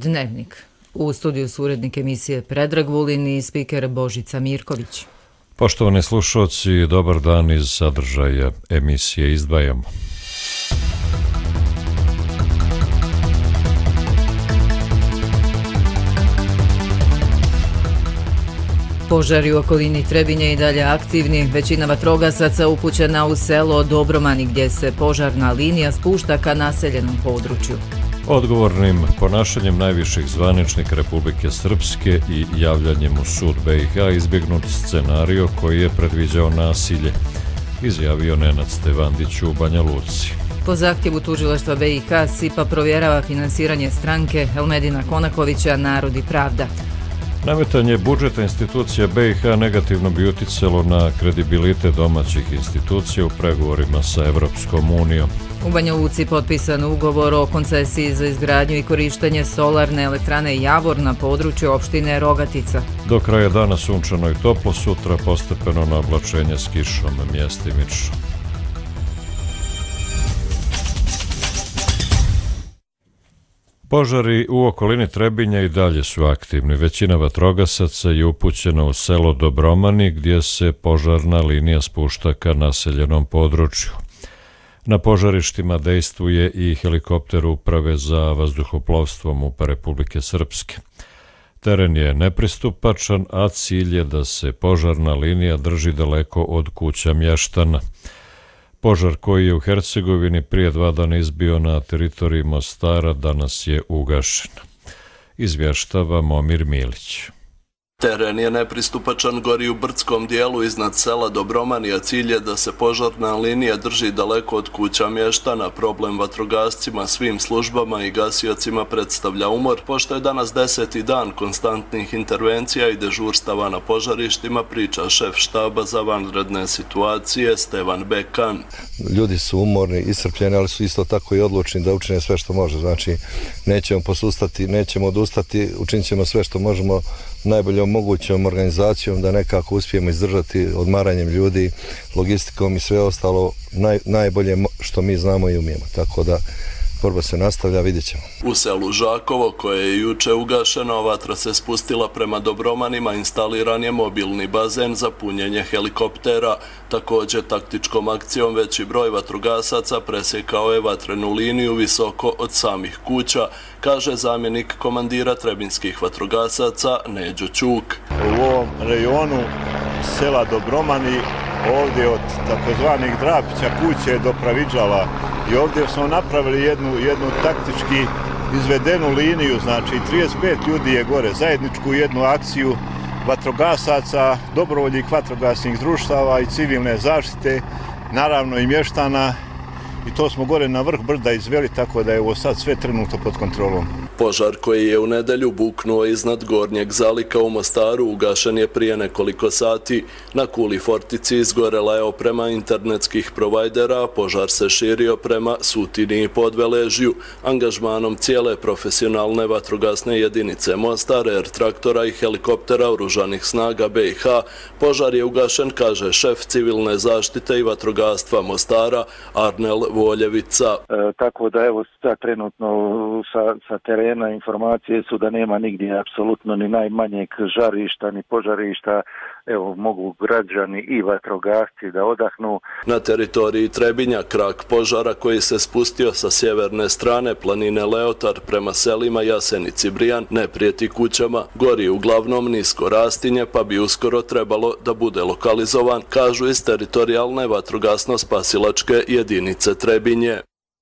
Dnevnik. U studiju su urednik emisije Predrag Vulin i spiker Božica Mirković. Poštovani slušalci, dobar dan. Iz sadržaja emisije izdvajamo. Požari u okolini Trebinja i dalje aktivni. Većina vatrogasaca upućena u selo Dobromani gdje se požarna linija spušta ka naseljenom području. Odgovornim ponašanjem najviših zvaničnika Republike Srpske i javljanjem u sud BiH izbjegnut scenario koji je predviđao nasilje, izjavio Nenad Stevandić u Banja Luci. Po zahtjevu tužilaštva BiH SIPA provjerava finansiranje stranke Elmedina Konakovića Narod i pravda. Nametanje budžeta institucija BiH negativno bi uticalo na kredibilitet domaćih institucija u pregovorima sa Evropskom unijom. U Banja Luci potpisan ugovor o koncesiji za izgradnju i korištenje solarne elektrane Javor na području opštine Rogatica. Do kraja dana sunčano i toplo, sutra postepeno na oblačenje s kišom mjestimično. Požari u okolini Trebinja i dalje su aktivni. Većina vatrogasaca je upućena u selo Dobromani gdje se požarna linija spušta ka naseljenom području. Na požarištima dejstvuje i helikopter uprave za vazduhoplovstvo MUP-a Republike Srpske. Teren je nepristupačan, a cilj je da se požarna linija drži daleko od kuća mještana. Požar koji je u Hercegovini prije 2 dana izbio na teritoriji Mostara danas je ugašen, izvještava Momir Milić. Teren je nepristupačan, gori u brdskom dijelu iznad sela Dobromani, a cilj je da se požarna linija drži daleko od kuća mještana. Problem vatrogascima, svim službama i gasiocima predstavlja umor, pošto je danas 10. dan konstantnih intervencija i dežurstava na požarištima, priča šef štaba za vanredne situacije Stevan Bekan. Ljudi su umorni, iscrpljeni, ali su isto tako i odlučni da učine sve što može. Znači, nećemo posustati, nećemo odustati, učinit ćemo sve što možemo najboljom mogućom organizacijom da nekako uspijemo izdržati odmaranjem ljudi, logistikom i sve ostalo najbolje što mi znamo i umijemo. Tako da borba se nastavlja, vidjet ćemo. U selu Žakovo, koje je juče ugašeno, vatra se spustila prema Dobromanima, instaliran je mobilni bazen za punjenje helikoptera. Također, taktičkom akcijom veći broj vatrogasaca presjekao je vatrenu liniju visoko od samih kuća, kaže zamjenik komandira trebinskih vatrogasaca Neđo Ćuk. U ovom rejonu sela Dobromani, ovdje od takozvanih Drapića kuće do Praviđala, i ovdje smo napravili jednu taktički izvedenu liniju, znači 35 ljudi je gore, zajedničku jednu akciju vatrogasaca, dobrovoljnih vatrogasnih društava i civilne zaštite, naravno i mještana, i to smo gore na vrh brda izveli, tako da je ovo sad sve trenutno pod kontrolom. Požar koji je u nedjelju buknuo iznad Gornjeg Zalika u Mostaru ugašen je prije nekoliko sati. Na Kuli Fortici izgorela je oprema internetskih provajdera, a požar se širio prema Sutini i Podveležju. Angažmanom cijele profesionalne vatrogasne jedinice Mostar, Air traktora i helikoptera oružanih snaga BiH, požar je ugašen, kaže šef civilne zaštite i vatrogastva Mostara Arnel Voljevica. Tako da evo sad trenutno sa terena informacije su da nema nigdje apsolutno ni najmanjeg žarišta ni požarišta. Evo, mogu građani i vatrogasci da odahnu. Na teritoriji Trebinja krak požara koji se spustio sa sjeverne strane planine Leotar prema selima Jasenic i Brijan ne prijeti kućama, gori uglavnom nisko rastinje, pa bi uskoro trebalo da bude lokalizovan, kažu iz teritorijalne vatrogasno-spasilačke jedinice Trebinje.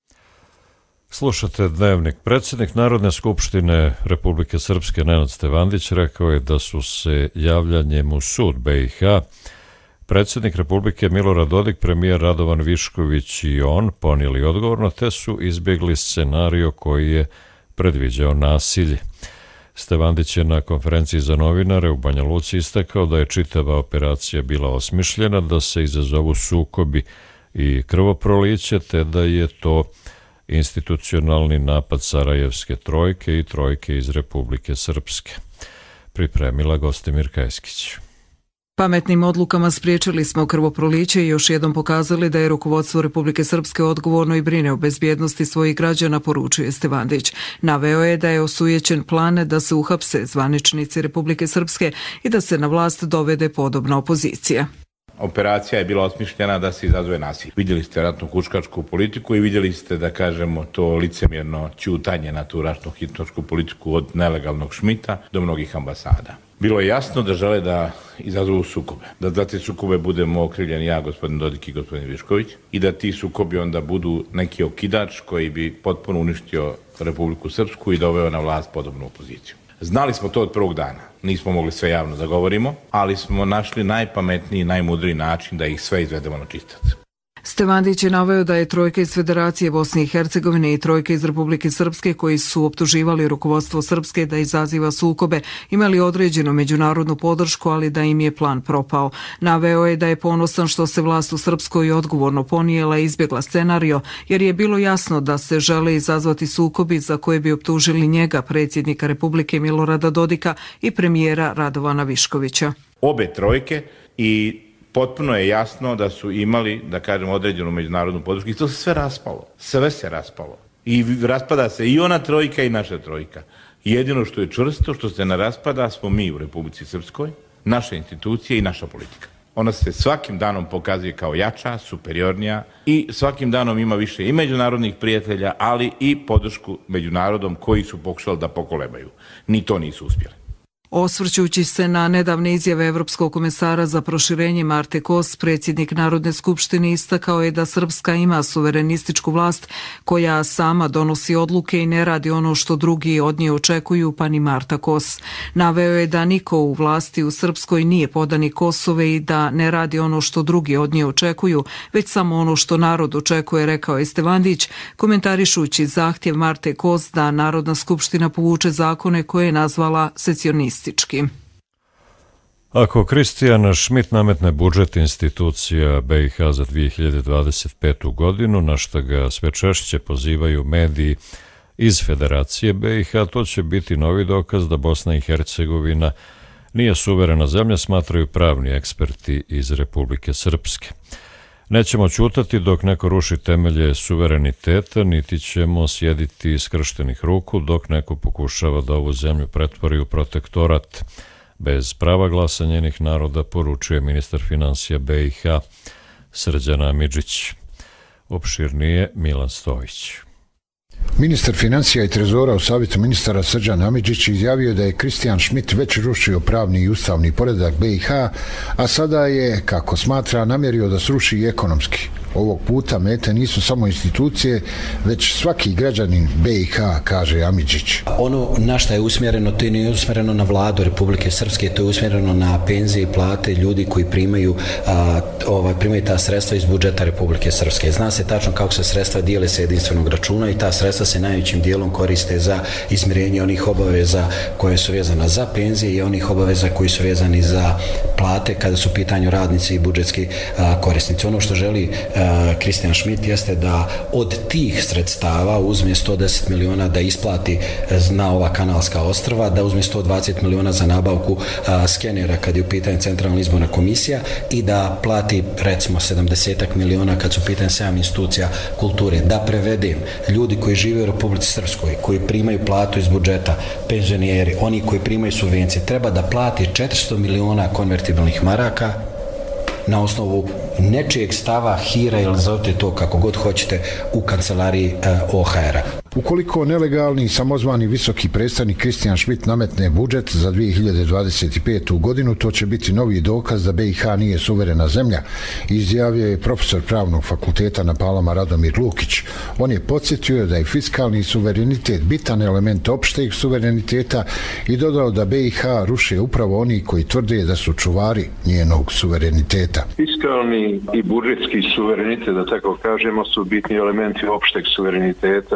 Slušate Dnevnik. Predsjednik Narodne skupštine Republike Srpske Nenad Stevandić rekao je da su se javljanjem u sud BiH predsjednik Republike Milorad Dodik, premijer Radovan Višković i on ponijeli odgovorno, te su izbjegli scenario koji je predviđao nasilje. Stevandić je na konferenciji za novinare u Banja Luci istakao da je čitava operacija bila osmišljena, da se izazovu sukobi i krvoproliće, te da je to institucionalni napad Sarajevske trojke i trojke iz Republike Srpske. Pripremila Gostimir Kajskić. Pametnim odlukama spriječili smo krvoproliće i još jednom pokazali da je rukovodstvo Republike Srpske odgovorno i brine o bezbjednosti svojih građana, poručuje Stevandić. Naveo je da je osujećen plan da se uhapse zvaničnici Republike Srpske i da se na vlast dovede podobna opozicija. Operacija je bila osmišljena da se izazove nasilje. Vidjeli ste ratno-huškačku politiku i vidjeli ste, da kažemo, to licemjerno ćutanje na tu ratno-huškačku politiku od nelegalnog Šmita do mnogih ambasada. Bilo je jasno da žele da izazovu sukobe, da za te sukobe budemo okrivljeni ja, gospodin Dodik i gospodin Višković i da ti sukobi onda budu neki okidač koji bi potpuno uništio Republiku Srpsku i doveo na vlast podobnu opoziciju. Znali smo to od prvog dana. Nismo mogli sve javno da govorimo, ali smo našli najpametniji i najmudriji način da ih sve izvedemo na čistac. Stevandić je naveo da je trojka iz Federacije Bosne i Hercegovine i trojka iz Republike Srpske, koji su optuživali rukovodstvo Srpske da izaziva sukobe, imali određenu međunarodnu podršku, ali da im je plan propao. Naveo je da je ponosan što se vlast u Srpskoj odgovorno ponijela i izbjegla scenario, jer je bilo jasno da se žele izazvati sukobi za koje bi optužili njega, predsjednika Republike Milorada Dodika i premijera Radovana Viškovića. Obe trojke i potpuno je jasno da su imali, da kažem, određenu međunarodnu podršku i to se sve raspalo. Sve se raspalo. I raspada se i ona trojka i naša trojka. Jedino što je čvrsto, što se ne raspada, smo mi u Republici Srpskoj, naše institucije i naša politika. Ona se svakim danom pokazuje kao jača, superiornija i svakim danom ima više i međunarodnih prijatelja, ali i podršku međunarodom koji su pokušali da pokolebaju. Ni to nisu uspjeli. Osvrćući se na nedavne izjave Evropskog komesara za proširenje Marte Kos, predsjednik Narodne skupštine istakao je da Srpska ima suverenističku vlast koja sama donosi odluke i ne radi ono što drugi od nje očekuju, pa ni Marta Kos. Naveo je da niko u vlasti u Srpskoj nije podanik Kosove i da ne radi ono što drugi od nje očekuju, već samo ono što narod očekuje, rekao je Stevandić, komentarišući zahtjev Marte Kos da Narodna skupština povuče zakone koje je nazvala secesionističkim. Ako Kristijan Šmit nametne budžet institucija BiH za 2025. godinu, na što ga sve češće pozivaju mediji iz Federacije BiH, to će biti novi dokaz da Bosna i Hercegovina nije suverena zemlja, smatraju pravni eksperti iz Republike Srpske. Nećemo ćutati dok neko ruši temelje suvereniteta, niti ćemo sjediti skrštenih ruku dok neko pokušava da ovu zemlju pretvori u protektorat. Bez prava glasa njenih naroda, poručuje ministar finansija BiH Srđan Amidžić. Opširnije Milan Stojić. Ministar financija i trezora u savjetu ministara Srđan Amidžić izjavio da je Kristijan Šmit već rušio pravni i ustavni poredak BiH, a sada je, kako smatra, namjerio da sruši i ekonomski. Ovog puta mete nisu samo institucije, već svaki građanin BiH, kaže Amidžić. Ono na šta je usmjereno, to nije usmjereno na vladu Republike Srpske, to je usmjereno na penzije i plate ljudi koji primaju ta sredstva iz budžeta Republike Srpske. Zna se tačno kako se sredstva dijele sa jedinstvenog računa i ta sredstva se najvećim dijelom koriste za izmirenje onih obaveza koje su vezane za penzije i onih obaveza koji su vezani za plate kada su u pitanju radnici i budžetski korisnici. Ono što želi Kristijan Šmit jeste da od tih sredstava uzme 110 miliona da isplati na ova kanalska ostrva, da uzme 120 miliona za nabavku skenera kad je u pitanju Centralna izborna komisija i da plati recimo 70 miliona kad su u pitanju 7 institucija kulture. Da prevedem, ljudi koji žive u Republici Srpskoj, koji primaju platu iz budžeta, penzioneri, oni koji primaju subvencije, treba da plati 400 miliona konvertibilnih maraka na osnovu nečijeg stava, hira ili zovite to kako god hoćete u kancelariji OHR-a. Ukoliko nelegalni samozvani visoki predstavnik Kristijan Šmit nametne budžet za 2025. godinu, to će biti novi dokaz da BiH nije suverena zemlja, izjavio je profesor pravnog fakulteta na Palama Radomir Lukić. On je podsjetio da je fiskalni suverenitet bitan element opšteg suvereniteta i dodao da BiH ruše upravo oni koji tvrde da su čuvari njenog suvereniteta. Fiskalni i budžetski suverenitet, da tako kažemo, su bitni elementi opšteg suvereniteta svake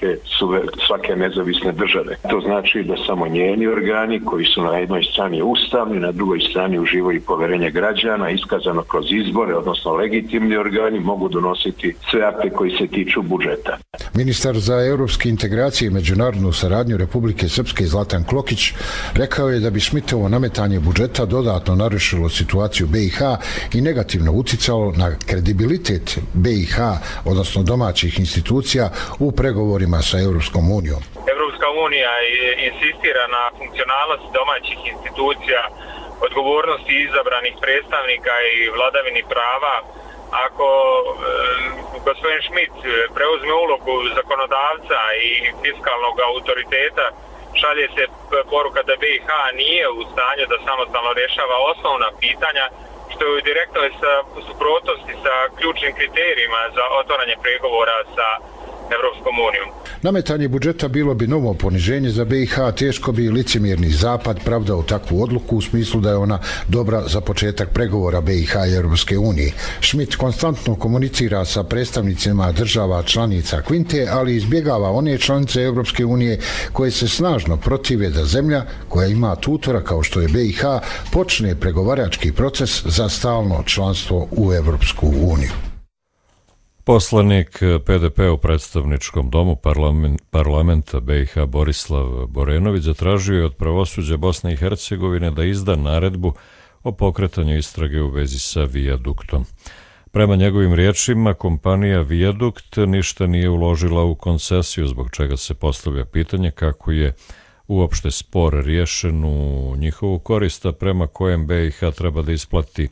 svake nezavisne države. To znači da samo njeni organi koji su na jednoj strani ustavni, na drugoj strani uživaju poverenje građana, iskazano kroz izbore, odnosno legitimni organi, mogu donositi sve akte koji se tiču budžeta. Ministar za europske integracije i međunarodnu saradnju Republike Srpske Zlatan Klokić rekao je da bi Šmitovo nametanje budžeta dodatno narušilo situaciju BiH i negativno uticalo na kredibilitet BiH, odnosno domaćih institucija u pregovorima sa Europskom unijom. Europska unija insistira na funkcionalnosti domaćih institucija, odgovornosti izabranih predstavnika i vladavini prava. Ako gospodin Schmidt preuzme ulogu zakonodavca i fiskalnog autoriteta, šalje se poruka da BiH nije u stanju da samostalno rješava osnovna pitanja, što je u direktnoj suprotnosti sa ključnim kriterijima za otvaranje pregovora sa Evropskom unijom. Nametanje budžeta bilo bi novo poniženje za BiH, teško bi licemjerni Zapad pravdao takvu odluku u smislu da je ona dobra za početak pregovora BiH i Europske unije. Schmidt konstantno komunicira sa predstavnicima država članica Kvinte, ali izbjegava one članice Europske unije koje se snažno protive da zemlja koja ima tutora kao što je BiH počne pregovarački proces za stalno članstvo u Europsku uniju. Poslanik PDP u predstavničkom domu parlamenta BiH Borislav Borenović zatražio je od pravosuđa Bosne i Hercegovine da izda naredbu o pokretanju istrage u vezi sa Vijaduktom. Prema njegovim riječima, kompanija Vijadukt ništa nije uložila u koncesiju, zbog čega se postavlja pitanje kako je uopšte spor riješen u njihovu korist, prema kojem BiH treba da isplati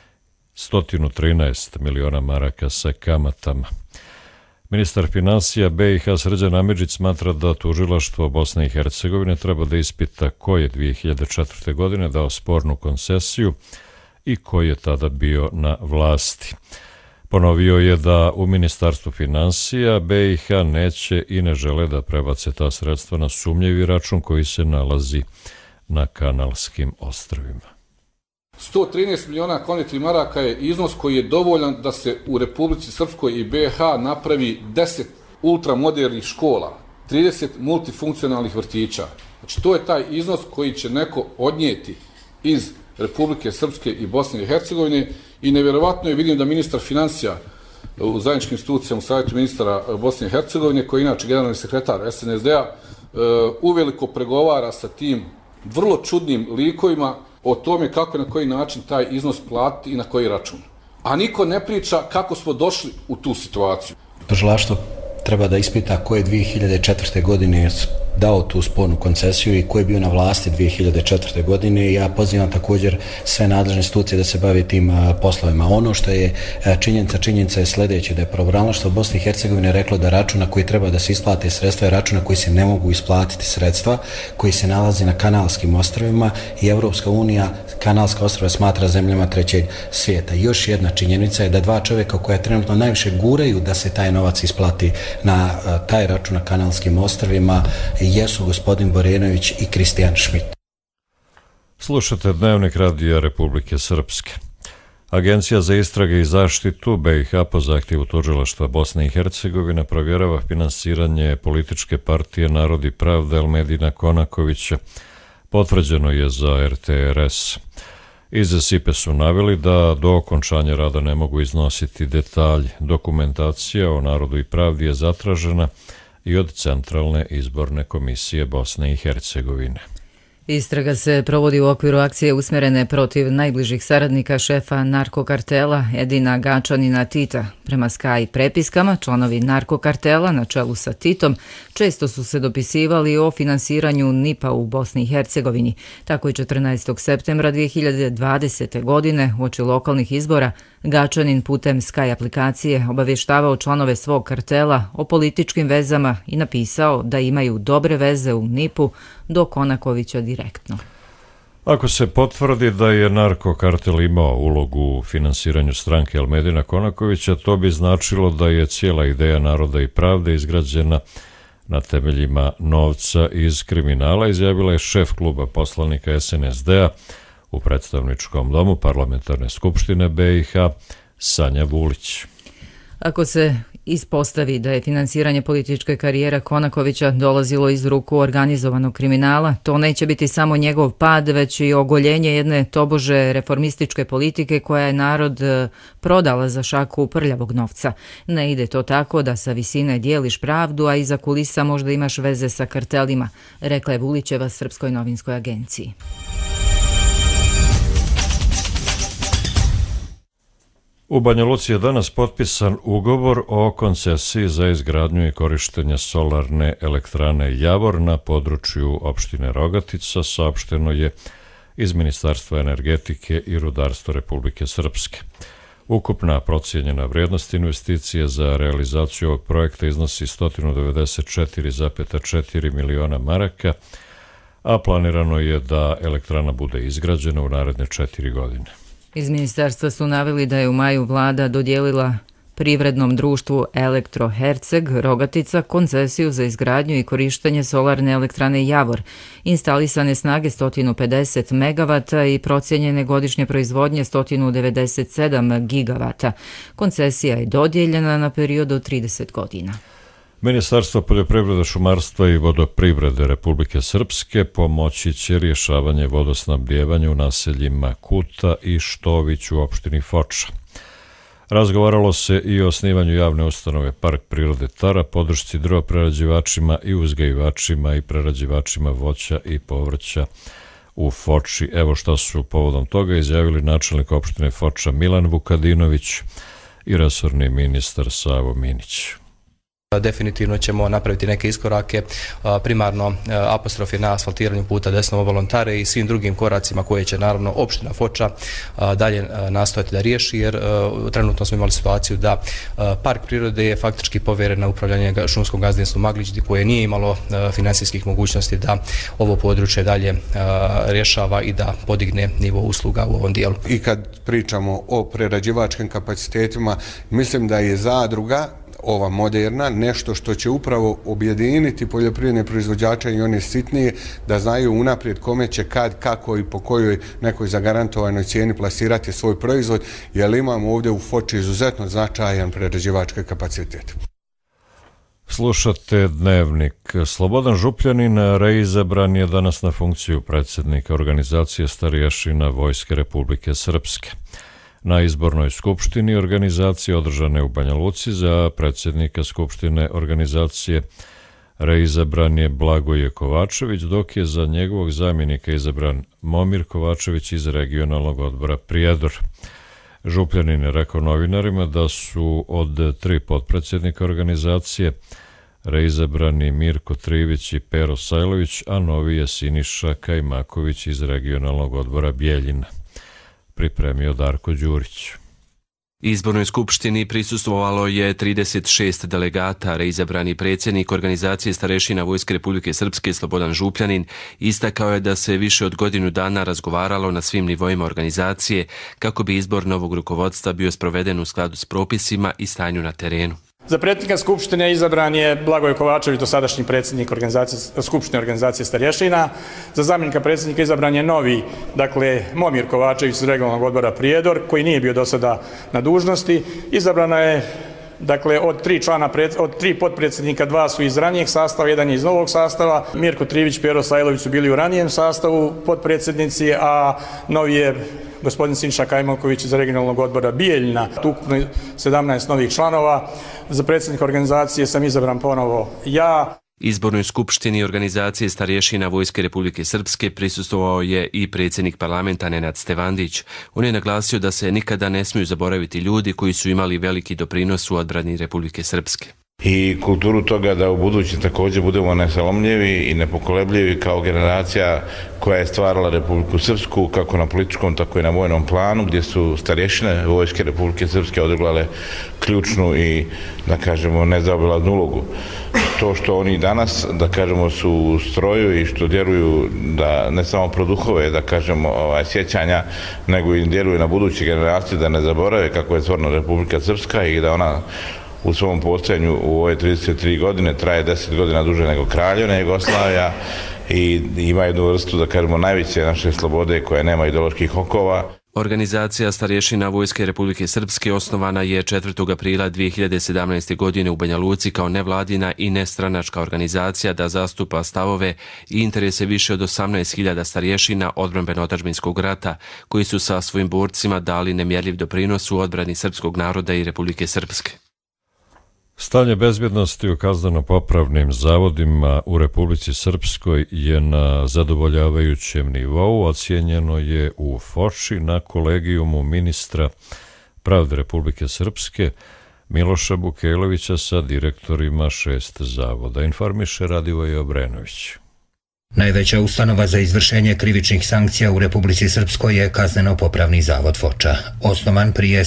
113 miliona maraka sa kamatama. Ministar finansija BiH Srđan Amidžić smatra da tužilaštvo Bosne i Hercegovine treba da ispita ko je 2004. godine dao spornu koncesiju i ko je tada bio na vlasti. Ponovio je da u Ministarstvu finansija BiH neće i ne žele da prebace ta sredstva na sumnjivi račun koji se nalazi na Kanalskim ostrvima. 113 miliona konetnih maraka je iznos koji je dovoljan da se u Republici Srpskoj i BiH napravi 10 ultramodernih škola, 30 multifunkcionalnih vrtića. Znači to je taj iznos koji će neko odnijeti iz Republike Srpske i Bosne i Hercegovine i nevjerovatno je, vidim da ministar finansija u zajedničkim institucijama u savjetu ministara Bosne i Hercegovine, koji je inače generalni sekretar SNSD-a, uveliko pregovara sa tim vrlo čudnim likovima o tome kako i na koji način taj iznos platiti i na koji račun. A niko ne priča kako smo došli u tu situaciju. Tužilaštvo treba da ispita ko je 2004. godine dao tu spornu koncesiju i ko je bio na vlasti 2004. godine. Ja pozivam također sve nadležne institucije da se bave tim poslovima. Ono što je činjenica je sljedeće, da je pravobranilaštvo Bosne i Hercegovine reklo da račun na koji treba da se isplate sredstva je račun na koji se ne mogu isplatiti sredstva, koji se nalazi na Kanalskim ostrvima i Evropska unija Kanalska ostrva smatra zemljama trećeg svijeta. Još jedna činjenica je da dva čovjeka koja trenutno najviše guraju da se taj novac isplati na taj račun na Kanalskim ostrvima jesu gospodin Borenović i Kristijan Schmidt. Slušate Dnevnik radija Republike Srpske. Agencija za istrage i zaštitu BiH po zahtjevu tužilaštva Bosne i Hercegovine provjerava finansiranje političke partije Narod i pravda Elmedina Konakovića. Potvrđeno je za RTRS. Iz SIPE su naveli da do okončanja rada ne mogu iznositi detalje. Dokumentacija o Narodu i pravdi je zatražena i od Centralne izborne komisije Bosne i Hercegovine. Istraga se provodi u okviru akcije usmjerene protiv najbližih saradnika šefa narkokartela Edina Gačanina Tita. Prema Sky prepiskama, članovi narkokartela na čelu sa Titom često su se dopisivali o finansiranju NIP-a u Bosni i Hercegovini. Tako je 14. septembra 2020. godine uoči lokalnih izbora Gačanin putem Sky aplikacije obavještavao članove svog kartela o političkim vezama i napisao da imaju dobre veze u NIP-u do Konakovića direktno. Ako se potvrdi da je narkokartel imao ulogu u finansiranju stranke Elmedina Konakovića, to bi značilo da je cijela ideja Naroda i pravde izgrađena na temeljima novca iz kriminala, izjavila je šef kluba poslanika SNSD-a u predstavničkom domu Parlamentarne skupštine BiH Sanja Vulić. Ako se ispostavi da je finansiranje političke karijere Konakovića dolazilo iz ruku organizovanog kriminala, to neće biti samo njegov pad, već i ogoljenje jedne tobože reformističke politike koja je narod prodala za šaku prljavog novca. Ne ide to tako da sa visine dijeliš pravdu, a iza kulisa možda imaš veze sa kartelima, rekla je Vulićeva Srpskoj novinskoj agenciji. U Banja Luci je danas potpisan ugovor o koncesiji za izgradnju i korištenje solarne elektrane Javor na području opštine Rogatica, saopšteno je iz Ministarstva energetike i rudarstva Republike Srpske. Ukupna procijenjena vrijednost investicije za realizaciju ovog projekta iznosi 194,4 miliona maraka, a planirano je da elektrana bude izgrađena u naredne 4 godine. Iz ministarstva su naveli da je u maju vlada dodijelila privrednom društvu Elektro Herceg Rogatica koncesiju za izgradnju i korištenje solarne elektrane Javor, instalisane snage 150 MW i procijenjene godišnje proizvodnje 197 GW. Koncesija je dodijeljena na period od 30 godina. Ministarstvo poljoprivrede, šumarstva i vodoprivrede Republike Srpske pomoći će rješavanje vodosnabdijevanja u naseljima Kuta i Štović u opštini Foča. Razgovaralo se i o osnivanju javne ustanove Park prirode Tara, podršci drvoprerađivačima i uzgajivačima i prerađivačima voća i povrća u Foči. Evo šta su povodom toga izjavili načelnik opštine Foča Milan Vukadinović i resorni ministar Savo Minić. Definitivno ćemo napraviti neke iskorake, primarno apostrof je na asfaltiranju puta desnom obalom Tare i svim drugim koracima koje će naravno opština Foča dalje nastojati da riješi, jer trenutno smo imali situaciju da park prirode je faktički povjeren na upravljanje šumskom gazdinstvom Maglić, koje nije imalo finansijskih mogućnosti da ovo područje dalje rješava i da podigne nivo usluga u ovom dijelu. I kad pričamo o prerađivačkim kapacitetima, mislim da je zadruga ova moderna, nešto što će upravo objediniti poljoprivredne proizvođače i one sitnije, da znaju unaprijed kome će kad, kako i po kojoj nekoj zagarantovanoj cijeni plasirati svoj proizvod, jer imamo ovdje u Foči izuzetno značajan prerađivački kapacitet. Slušate Dnevnik. Slobodan Župljanin reizabran je danas na funkciju predsjednika organizacije starješina Vojske Republike Srpske. Na izbornoj skupštini organizacije održane u Banja Luci za predsjednika skupštine organizacije reizabran je Blagoje Kovačević, dok je za njegovog zamjenika izabran Momir Kovačević iz regionalnog odbora Prijedor. Župljanin je rekao novinarima da su od 3 potpredsjednika organizacije reizabrani Mirko Trivić i Pero Sajlović, a novi je Siniša Kajmaković iz regionalnog odbora Bijeljina. Pripremio Darko Đurić. Izbornoj skupštini prisustvovalo je 36 delegata. Reizabrani predsjednik organizacije starešina Vojske Republike Srpske Slobodan Župljanin istakao je da se više od godinu dana razgovaralo na svim nivoima organizacije kako bi izbor novog rukovodstva bio sproveden u skladu s propisima i stanju na terenu. Za predsjednika Skupštine izabran je Blagoje Kovačević, dosadašnji predsjednik Skupštine organizacije starješina. Za zamjenika predsjednika izabran je novi, Momir Kovačević iz regionalnog odbora Prijedor, koji nije bio do sada na dužnosti. Izabrana je od 3 potpredsjednika, 2 su iz ranijeg sastava, 1 je iz novog sastava. Mirko Trivić i Pero Sajlović su bili u ranijem sastavu potpredsjednici, a novi je gospodin Siniša Kajmaković iz regionalnog odbora Bijeljina. Ukupno 17 novih članova. Za predsjednika organizacije sam izabran ponovo ja. Izbornoj skupštini organizacije starješina Vojske Republike Srpske prisustvovao je i predsjednik parlamenta Nenad Stevandić. On je naglasio da se nikada ne smiju zaboraviti ljudi koji su imali veliki doprinos u odbrani Republike Srpske. I kulturu toga da u budući također budemo nesalomljivi i nepokolebljivi kao generacija koja je stvarala Republiku Srpsku kako na političkom tako i na vojnom planu, gdje su starješine Vojske Republike Srpske odigrale ključnu i nezaobilaznu ulogu. To što oni danas su u stroju i što djeluju da ne samo produhove sjećanja, nego i djeluju na buduće generacije da ne zaborave kako je stvorena Republika Srpska i da ona u svom postojanju u ove 33 godine traje 10 godina duže nego Kraljevina Jugoslavija i ima jednu vrstu, najveće naše slobode koja nema ideoloških okova. Organizacija starješina Vojske Republike Srpske osnovana je 4. aprila 2017. godine u Banja Luci kao nevladina i nestranačka organizacija da zastupa stavove i interese više od 18.000 starješina odbrambeno-otadžbinskog rata koji su sa svojim borcima dali nemjerljiv doprinos u odbrani srpskog naroda i Republike Srpske. Stanje bezbjednosti u kazneno-popravnim zavodima u Republici Srpskoj je na zadovoljavajućem nivou. Ocijenjeno je u Foči na kolegijumu ministra pravde Republike Srpske Miloša Bukejlovića sa direktorima 6 zavoda. Informiše Radivoje Obrenović. Najveća ustanova za izvršenje krivičnih sankcija u Republici Srpskoj je Kazneno-popravni zavod Foča. Osnovan prije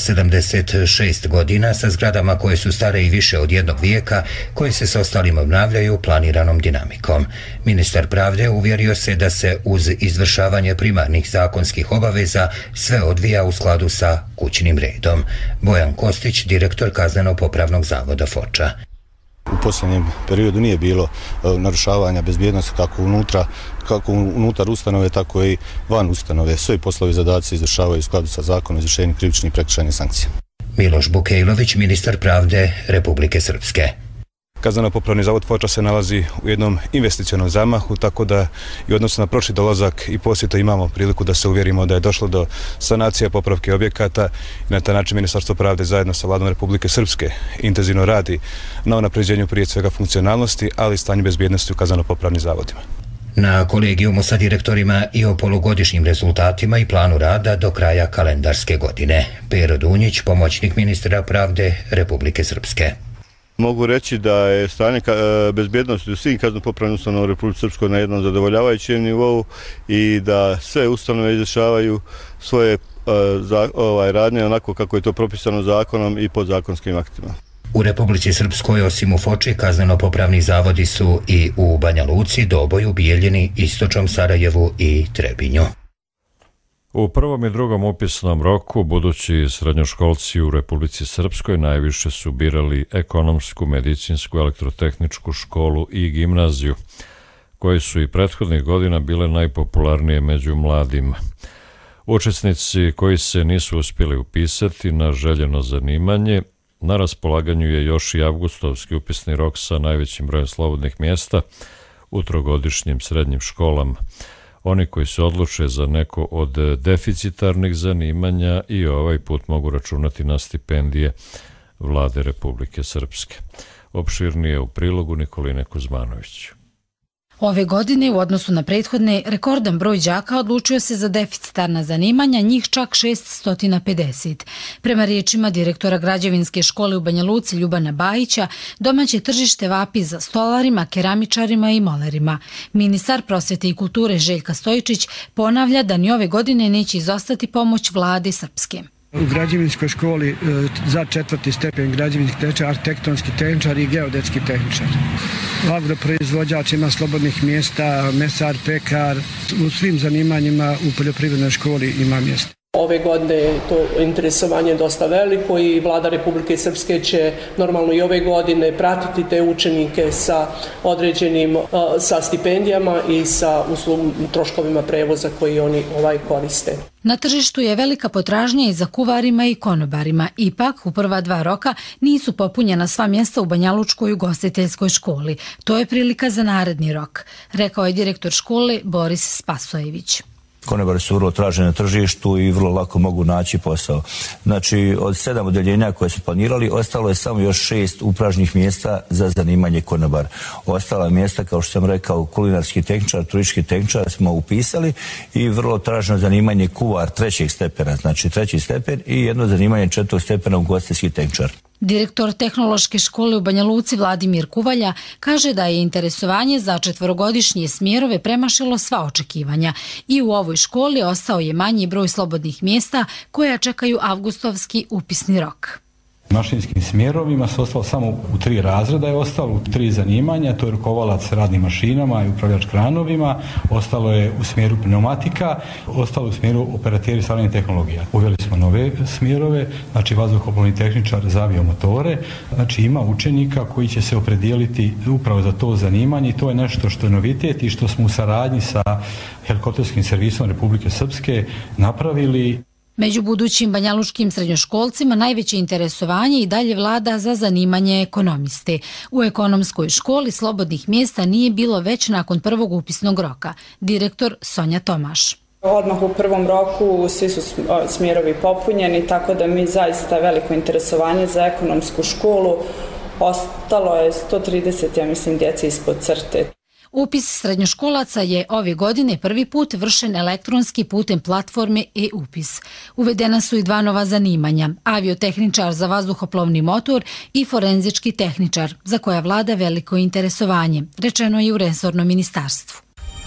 76 godina sa zgradama koje su stare i više od jednog vijeka, koje se s ostalim obnavljaju planiranom dinamikom. Ministar pravde uvjerio se da se uz izvršavanje primarnih zakonskih obaveza sve odvija u skladu sa kućnim redom. Bojan Kostić, direktor Kazneno-popravnog zavoda Foča. U posljednjem periodu nije bilo narušavanja bezbjednosti kako unutar ustanove, tako i van ustanove. Sve poslovi i zadaci izvršavaju u skladu sa zakonom o izvršenju krivičnih i prekršajnih sankcija. Miloš Bukejlović, ministar pravde Republike Srpske. Kazneno-popravni zavod Foča se nalazi u jednom investicionom zamahu, tako da i odnosno na prošli dolazak i posjeta imamo priliku da se uvjerimo da je došlo do sanacije popravke objekata i na taj način Ministarstvo pravde zajedno sa Vladom Republike Srpske intenzivno radi na unapređenju prije svega funkcionalnosti, ali i stanju bezbjednosti u kazneno-popravnim zavodima. Na kolegijumu sa direktorima i o polugodišnjim rezultatima i planu rada do kraja kalendarske godine. Pero Dunjić, pomoćnik ministra pravde Republike Srpske. Mogu reći da je stanje bezbjednosti u svim kazneno-popravnim ustanovama u Republici Srpskoj na jednom zadovoljavajućem nivou i da sve ustanove izvršavaju svoje radnje onako kako je to propisano zakonom i podzakonskim aktima. U Republici Srpskoj osim u Foči kazneno-popravni zavodi su i u Banja Luci, Doboju, Bijeljini, Istočnom Sarajevu i Trebinju. U prvom i drugom upisnom roku budući srednjoškolci u Republici Srpskoj najviše su birali ekonomsku, medicinsku, elektrotehničku školu i gimnaziju, koje su i prethodnih godina bile najpopularnije među mladima. Učesnici koji se nisu uspjeli upisati na željeno zanimanje, na raspolaganju je još i avgustovski upisni rok sa najvećim brojem slobodnih mjesta u trogodišnjim srednjim školama. Oni koji se odluče za neko od deficitarnih zanimanja i ovaj put mogu računati na stipendije Vlade Republike Srpske. Opširnije u prilogu Nikoline Kuzmanović. Ove godine u odnosu na prethodne rekordan broj đaka odlučio se za deficitarna zanimanja, njih čak 650. Prema riječima direktora građevinske škole u Banja Luci Ljubana Bajića, domaće tržište vapi za stolarima, keramičarima i molerima. Ministar prosvete i kulture Željka Stojičić ponavlja da ni ove godine neće izostati pomoć Vlade Srpske. U građevinskoj školi za 4. stepen građevinski tehničar, arhitektonski tehničar i geodetski tehničar. Agroproizvođač ima slobodnih mjesta, mesar, pekar, u svim zanimanjima u poljoprivrednoj školi ima mjesta. Ove godine je to interesovanje dosta veliko i Vlada Republike Srpske će normalno i ove godine pratiti te učenike sa određenim sa stipendijama i sa troškovima prevoza koji oni koriste. Na tržištu je velika potražnja i za kuvarima i konobarima. Ipak, u prva 2 roka nisu popunjena sva mjesta u Banjalučkoj ugostiteljskoj školi. To je prilika za naredni rok, rekao je direktor škole Boris Spasojević. Konobari su vrlo traženi na tržištu i vrlo lako mogu naći posao. Znači, od 7 odeljenja koje su planirali, ostalo je samo još 6 upražnjih mjesta za zanimanje konobar. Ostala mjesta, kao što sam rekao, kulinarski tehničar, turistički tehničar smo upisali i vrlo traženo zanimanje kuvar 3. stepena, znači 3. stepen i jedno zanimanje 4. stepena ugostiteljski tehničar. Direktor tehnološke škole u Banja Luci Vladimir Kuvalja kaže da je interesovanje za 4-godišnje smjerove premašilo sva očekivanja i u ovoj školi ostao je manji broj slobodnih mjesta koja čekaju avgustovski upisni rok. Mašinskim smjerovima se ostalo samo u 3 razreda, je ostalo u 3 zanimanja, to je rukovalac radnim mašinama i upravljač kranovima, ostalo je u smjeru pneumatika, ostalo u smjeru operateri savremenih tehnologija. Uveli smo nove smjerove, znači vazduhoplovni tehničar za aviomotore, znači ima učenika koji će se opredijeliti upravo za to zanimanje i to je nešto što je novitet i što smo u saradnji sa helikopterskim servisom Republike Srpske napravili. Među budućim banjalučkim srednjoškolcima najveće interesovanje i dalje vlada za zanimanje ekonomiste. U ekonomskoj školi slobodnih mjesta nije bilo već nakon prvog upisnog roka. Direktor Sonja Tomaš. Odmah u prvom roku svi su smjerovi popunjeni, tako da mi zaista veliko interesovanje za ekonomsku školu. Ostalo je 130, ja mislim, djece ispod crte. Upis srednjoškolaca je ove godine prvi put vršen elektronski putem platforme e-upis. Uvedena su i dva nova zanimanja, aviotehničar za vazduhoplovni motor i forenzički tehničar, za koja vlada veliko interesovanje, rečeno je u resornom ministarstvu.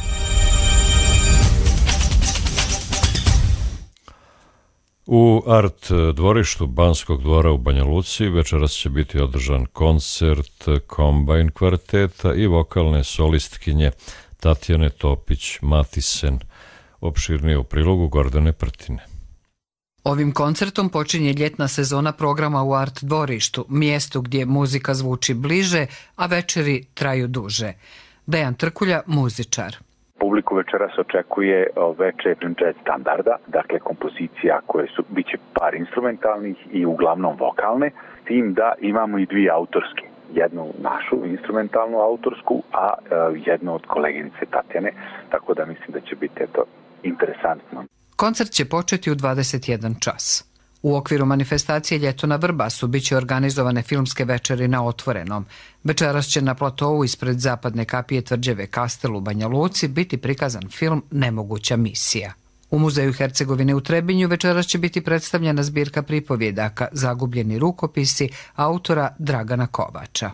U Art dvorištu Banskog dvora u Banja Luci večeras će biti održan koncert Kombajn kvarteta i vokalne solistkinje Tatjane Topić-Matisen. Opširnije u prilogu Gordane Prtine. Ovim koncertom počinje ljetna sezona programa u Art dvorištu, mjestu gdje muzika zvuči bliže, a večeri traju duže. Dejan Trkulja, muzičar. Publiku večeras očekuje veče jazz standarda, dakle kompozicija koje su biće par instrumentalnih i uglavnom vokalne, s tim da imamo i dvije autorske. Jednu našu instrumentalnu autorsku, a jednu od koleginice Tatjane, tako da mislim da će biti interesantno. Koncert će početi u 21 čas. U okviru manifestacije Ljeto na Vrbasu biće organizovane filmske večeri na otvorenom. Večeras će na platovu ispred zapadne kapije Tvrđave Kastel u Banja Luci biti prikazan film Nemoguća misija. U Muzeju Hercegovine u Trebinju večeras će biti predstavljena zbirka pripovjedaka Zagubljeni rukopisi autora Dragana Kovača.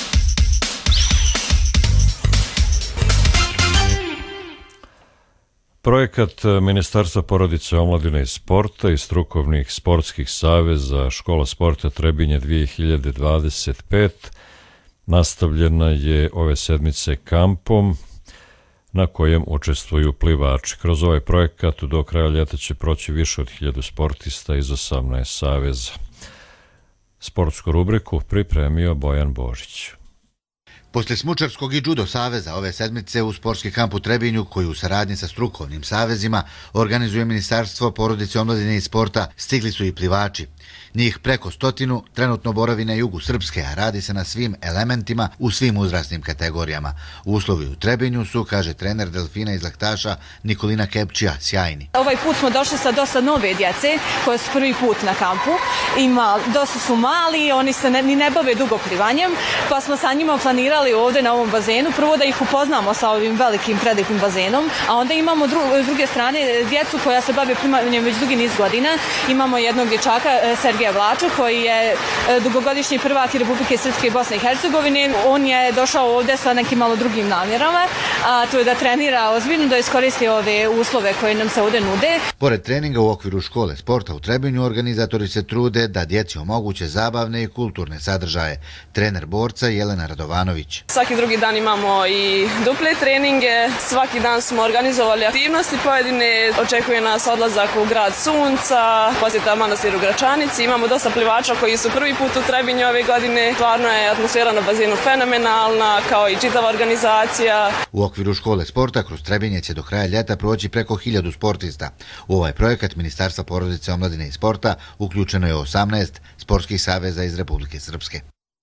Projekat Ministarstva porodice, omladine i sporta i strukovnih sportskih saveza Škola sporta Trebinje 2025 nastavljena je ove sedmice kampom na kojem učestvuju plivači. Kroz ovaj projekat do kraja ljeta će proći više od 1000 sportista iz 18 saveza. Sportsku rubriku pripremio Bojan Božić. Poslije Smučarskog i Judo saveza ove sedmice u sportski kamp u Trebinju, koji u saradnji sa strukovnim savezima organizuje Ministarstvo porodice, omladine i sporta, stigli su i plivači. Njih preko 100 trenutno boravi na jugu Srpske, a radi se na svim elementima u svim uzrasnim kategorijama. Uslovi u Trebinju su, kaže trener delfina iz Laktaša Nikolina Kepčija, sjajni. Ovaj put smo došli sa dosta nove djece koje su prvi put na kampu. Dosta su mali, oni se ni ne bave dugo plivanjem, pa smo sa njima planirali ovdje na ovom bazenu. Prvo da ih upoznamo sa ovim velikim predivnim bazenom, a onda imamo s druge strane djecu koja se bave plivanjem već dugi niz godina. Imamo jednog dječaka, Sergeja Vlaču, koji je dugogodišnji prvak Republike Srpske i Bosne i Hercegovine. On je došao ovdje sa nekim malo drugim namjerama, a to je da trenira ozbiljno, da iskoristi ove uslove koje nam se ovdje nude. Pored treninga u okviru škole sporta u Trebinju, organizatori se trude da djeci omoguće zabavne i kulturne sadržaje. Trener borca Jelena Radovanović. Svaki drugi dan imamo i duple treninge, svaki dan smo organizovali aktivnosti pojedine, očekuje nas odlazak u grad Sunca, posjeta manastiru Gračanici, imamo dosta plivača koji su prvi put u Trebinju ove godine, stvarno je atmosfera na bazenu fenomenalna, kao i čitava organizacija. U okviru škole sporta kroz Trebinje će do kraja ljeta proći preko 1000 sportista. U ovaj projekat Ministarstva porodice, omladine i sporta uključeno je 18 sportskih saveza iz Republike Srpske.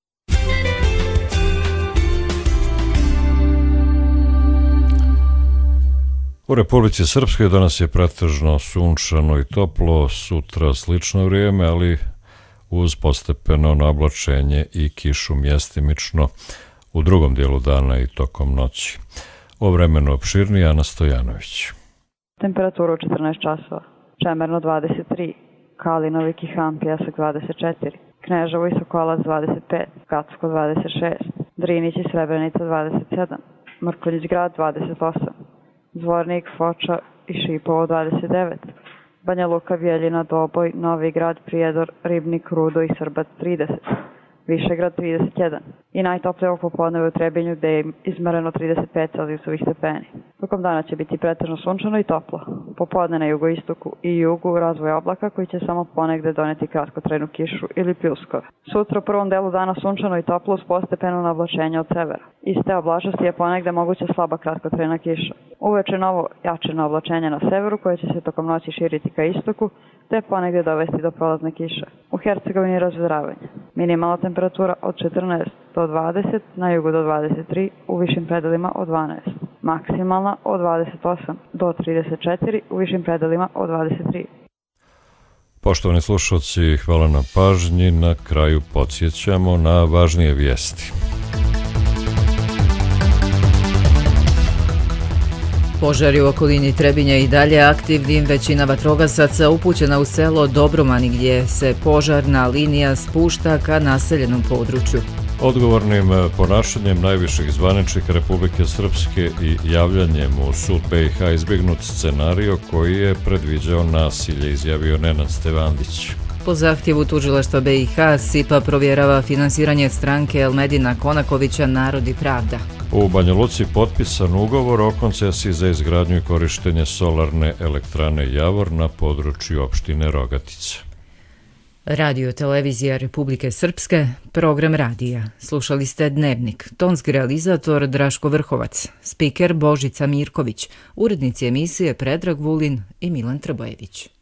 U Republici Srpskoj danas je pretežno sunčano i toplo, sutra slično vrijeme, ali uz postepeno nablačenje i kišu mjestimično u drugom dijelu dana i tokom noći. O vremenu opširnije Ana Stojanović. Temperatura u 14 časova. Čemerno 23, Kalinovi Kihan, Pjesak 24, Kneževo i Sokolac 25, Kacko 26, Drinić i Srebrenica 27, Mrkonjić grad 28, Zvornik, Foča i Šipovo 29, Banja Luka, Bijeljina, Doboj, Novi grad, Prijedor, Ribnik, Rudo i Srbac 30, Višegrad 31 i najtoplije ovog popodneva u Trebinju gde je izmereno 35 celzijusovih stepeni. Tokom dana će biti pretežno sunčano i toplo. Popodne na jugoistoku i jugu razvoj oblaka koji će samo ponegde doneti kratkotrajnu kišu ili pljuskove. Sutra u prvom delu dana sunčano i toplo uz postepeno navlačenje od severa. Iz te oblačnosti je ponegde moguća slaba kratkotrajna kiša. Uveče novo jače navlačenje na severu koje će se tokom noći širiti ka istoku te ponegde dovesti do prolazne kiše. U Hercegovini razvedravanje. Minimalna temperatura od 14 do 20, na jugu do 23, u višim predelima od 12. Maksimalna od 28 do 34, u višim predelima od 23. Poštovani slušalci, hvala na pažnji. Na kraju podsjećamo na važnije vijesti. Požari u okolini Trebinja i dalje aktivni, većina vatrogasaca upućena u selo Dobromani gdje se požarna linija spušta ka naseljenom području. Odgovornim ponašanjem najviših zvaničnika Republike Srpske i javljanjem u sud BiH izbjegnut scenario koji je predviđao nasilje, izjavio Nenad Stevandić. Po zahtjevu tužilaštva BiH, SIPA provjerava finansiranje stranke Elmedina Konakovića Narod i pravda. U Banja Luci potpisan ugovor o koncesiji za izgradnju i korištenje solarne elektrane Javor na području opštine Rogatica. Radio televizija Republike Srpske, program radija. Slušali ste Dnevnik, tonski realizator Draško Vrhovac, spiker Božica Mirković, urednici emisije Predrag Vulin i Milan Trbojević.